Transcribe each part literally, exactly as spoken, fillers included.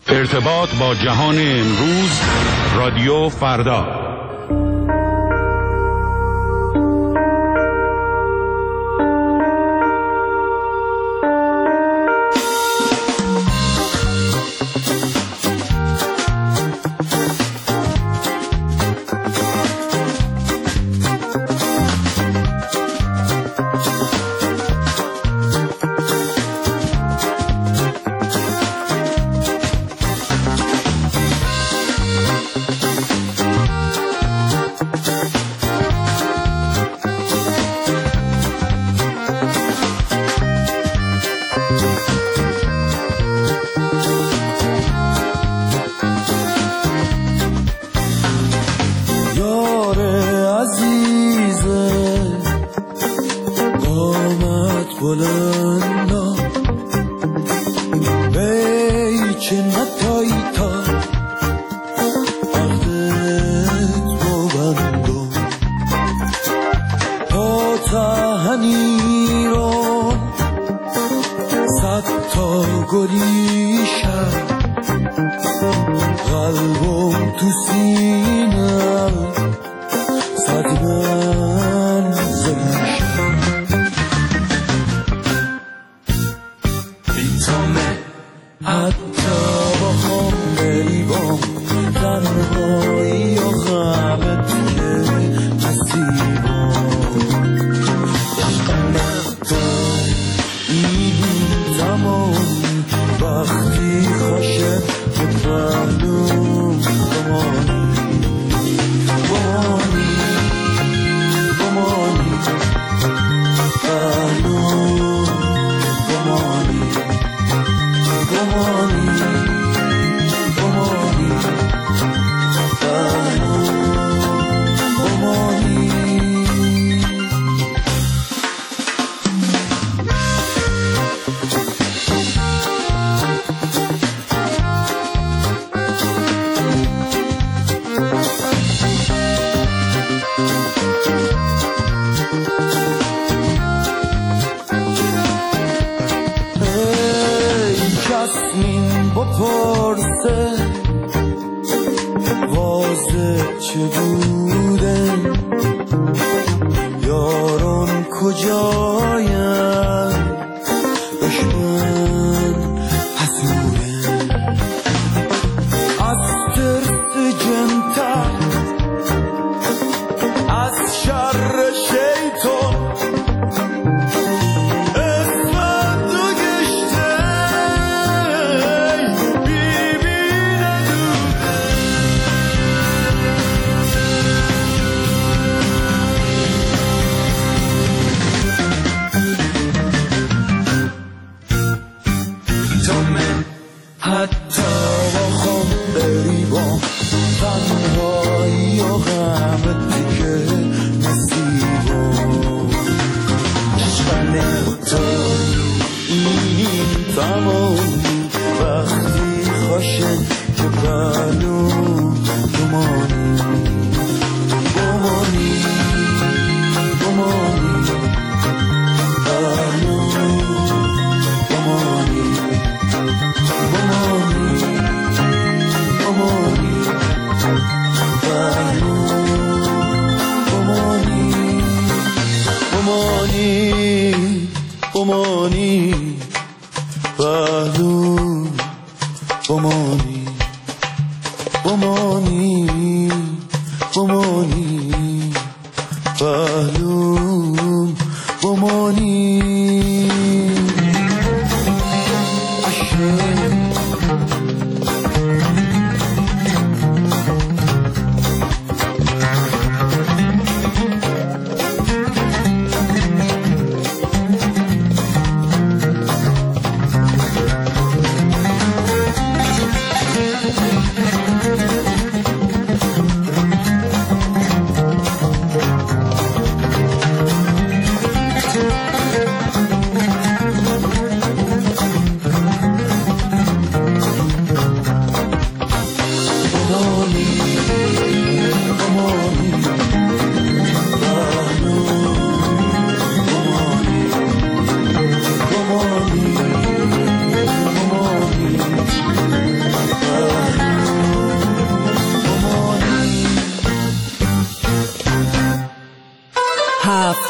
ارتباط با جهان امروز، رادیو فردا.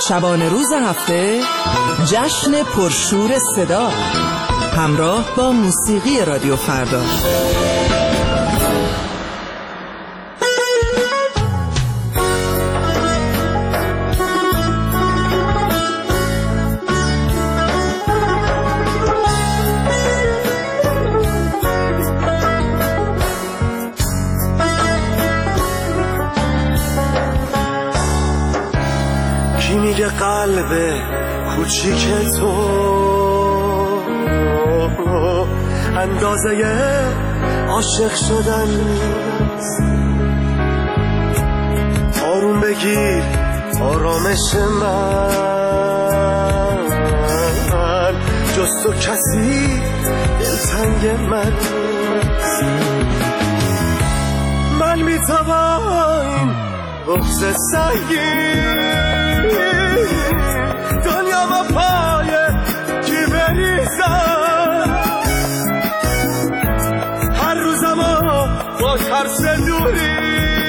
شبانه روز هفته جشن پرشور صدا همراه با موسیقی رادیو فردا. میگه قلب کوچیک تو اندازه عاشق شدن نیست. آروم بگیر آرامش من، جز تو کسی دلتنگ من نیست. من میتوان این بغض سنگین دنیا و پای کی بریزم، هر روزم با ترس دوری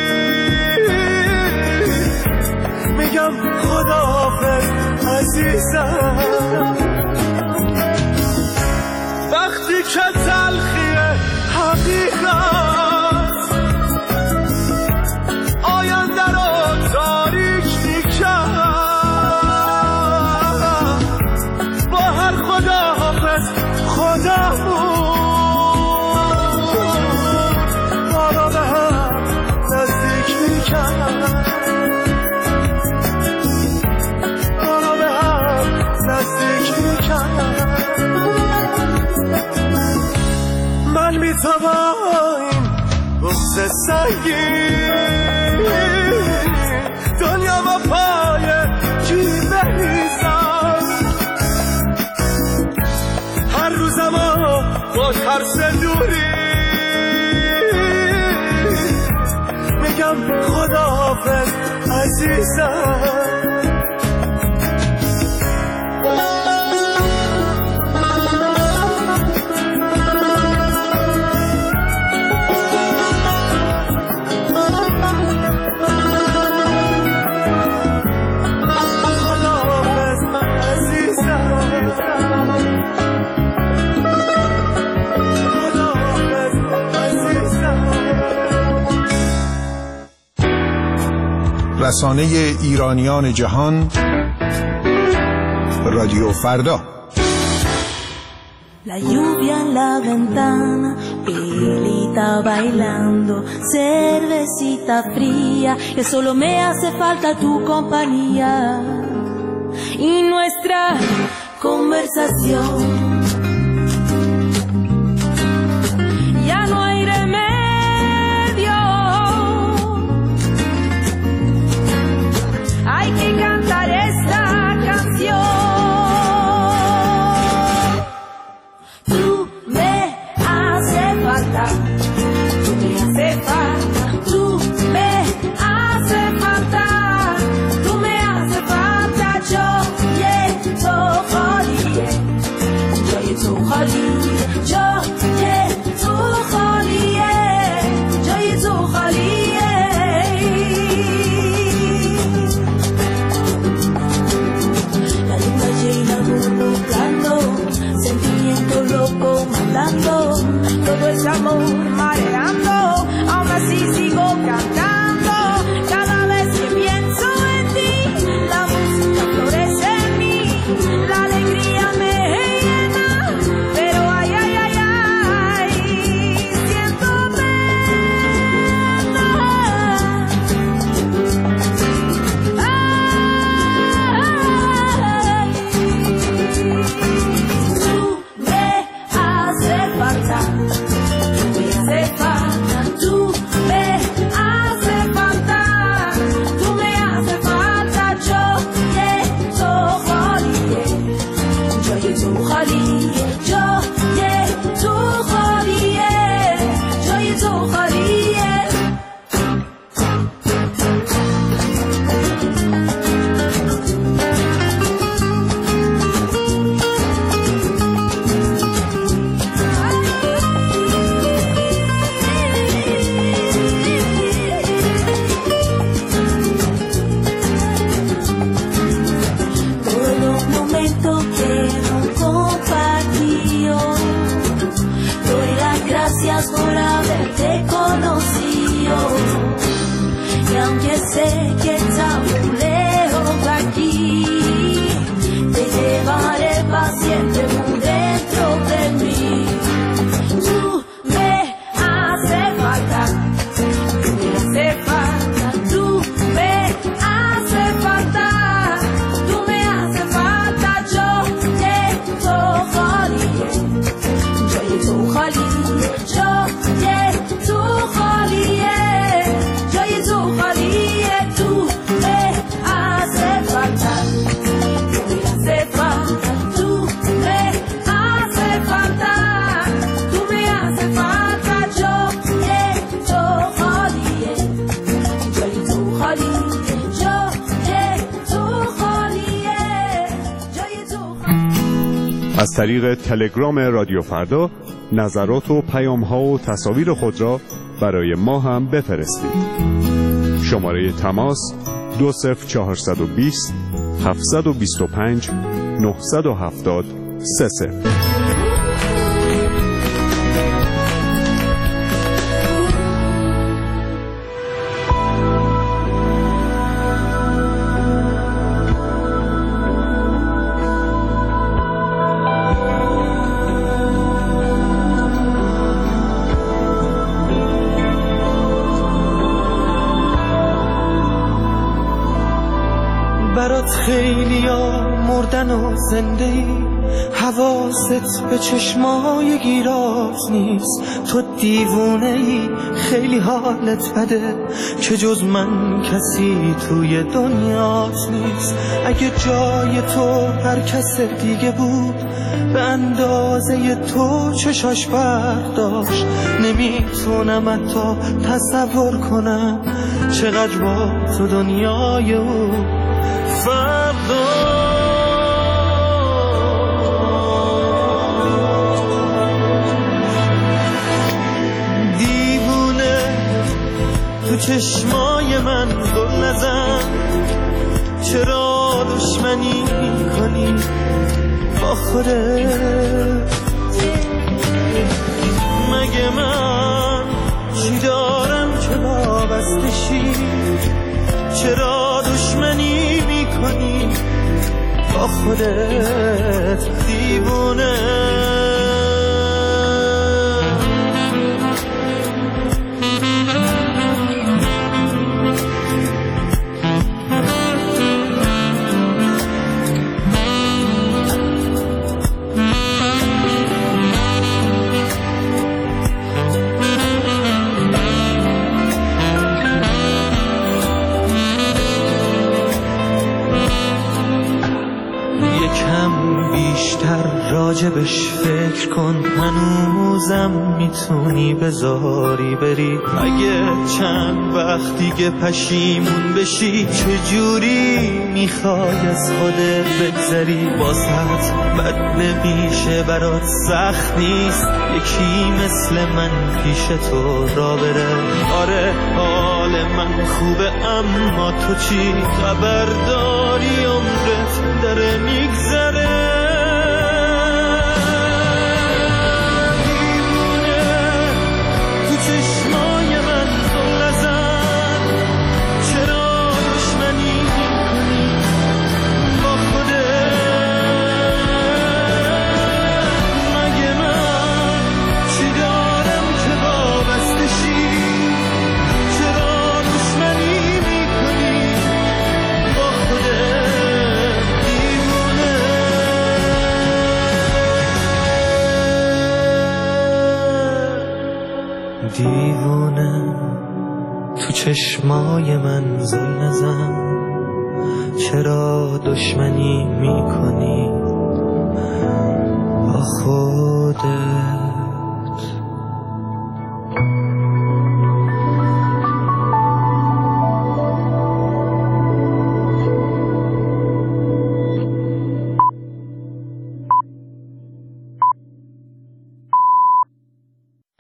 میگم خداحافظ عزیزم. وقتی که تلخی حقیقت آینده رو تاریک بارا به هم نزدیک میکنم، بارا به هم نزدیک میکنم. من میتوان این بغض سنگین دنیا و پای کی بریزم، هر روزم با ترس دوری میگم خداحافظ عزیزم. رسانه ایرانیان جهان رادیو فردا. La lluvia en la ventana, Pilita bailando, cervecita fría, que solo me hace falta tu compañía y nuestra conversación. Ya no hay remedio, hay que cantar esta canción. Tú me haces falta, tú me haces falta, tú me haces falta, tú me haces falta. Yo ye to holiye, yo ye to holiye, yo ye to holiye, yo ye to holiye. La luna llena burbujeando, sentimiento loco mandando, todo es amor mareando, aún así sigo cantando. Cada vez que pienso en ti, la música florece en mí, la alegría me llena, pero ay, ay, ay, ay, siento pena. Ay, tú me haces falta, tú me haces aunque sé que tan lejos de aquí, te llevaré para siempre muy dentro de mí. Tú me haces falta, tú me haces falta, tú me haces falta, tú me haces falta. Yo ye to khaliye, yo ye to khaliye, yo ye to khaliye, yo ye to khaliye. Tú me haces falta, tú me haces falta, tú me haces falta, tú me haces falta. Yo ye to khaliye, yo ye to khaliye, yo ye to khaliye, yo ye to khaliye. از طریق تلگرام رادیو فردا نظرات و پیام‌ها و تصاویر خود را برای ما هم بفرستید. شماره تماس دو صفر چهارصد و بیست هفتصد و بیست و پنج نهصد و هفتاد سه صفر. برات خیلی ها مردن و زنده ای، حواست به چشمای گیرات نیست. تو دیوونه ای، خیلی حالت بده که جز من کسی توی دنیات نیست. اگه جای تو هر کس دیگه بود به اندازه تو چشاش برداشت، نمیتونم حتی تصور کنم چقدر با تو دنیای او فردا. دیوونه تو چشمای من گل نزن، چرا دشمنی کنی با خودت؟ مگه من چی دارم که وابسته شی؟ چرا دشمنی میکنی با خودت دیوونه؟ بیشتر راجبش فکر کن، هنوزم میتونی بذاری بری. اگه چند وقت دیگه پشیمون بشی، چجوری میخوای از خودت بگذری؟ بازت بد نمیشه، برات سخت نیست یکی مثل من پیش تو را بره. آره حال من خوبه، اما تو چی خبر داری؟ عمرت داره میگذره. دیوونه تو چشمای من زل نزن، چرا دشمنی میکنی با خودت؟